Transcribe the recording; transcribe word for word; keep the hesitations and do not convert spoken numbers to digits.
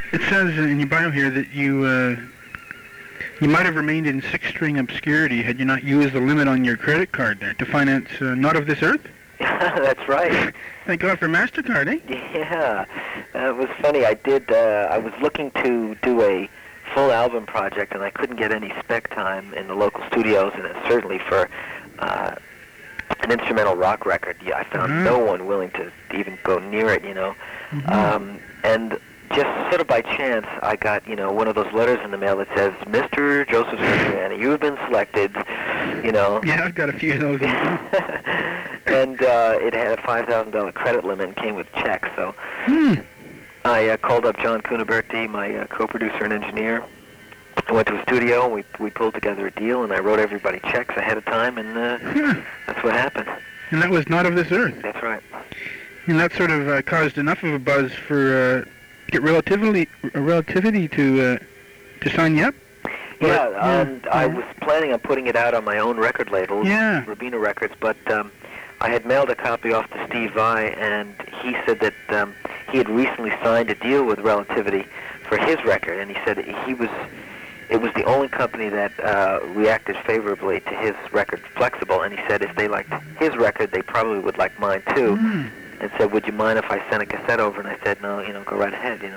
It says in your bio here that you uh, you might have remained in six-string obscurity had you not used the limit on your credit card there to finance uh, Not of This Earth. That's right. Thank God for MasterCard, eh? Yeah, uh, it was funny. I did. Uh, I was looking to do a full album project, and I couldn't get any spec time in the local studios, and certainly for uh, an instrumental rock record, yeah, I found Mm-hmm. no one willing to even go near it. You know, Mm-hmm. um, and just sort of by chance, I got, you know, one of those letters in the mail that says, Mister Joseph Cipriani, you have been selected, you know. Yeah, I've got a few of those. And uh, it had a five thousand dollars credit limit and came with checks. So Hmm. I uh, called up John Cuniberti, my uh, co-producer and engineer. I went to a studio, and we, we pulled together a deal, and I wrote everybody checks ahead of time, and uh, Huh. that's what happened. And that was Not of This Earth. That's right. And that sort of uh, caused enough of a buzz for uh, get relativity, uh, relativity to uh, to sign you up. But, yeah, yeah, um, I yeah. was planning on putting it out on my own record label, Yeah. Rubina Records, but um, I had mailed a copy off to Steve Vai, and he said that um, he had recently signed a deal with Relativity for his record, and he said he was, it was the only company that uh, reacted favorably to his record, Flexible, and he said if they liked his record, they probably would like mine too, Mm. and said, would you mind if I sent a cassette over? And I said, no, you know, go right ahead, you know.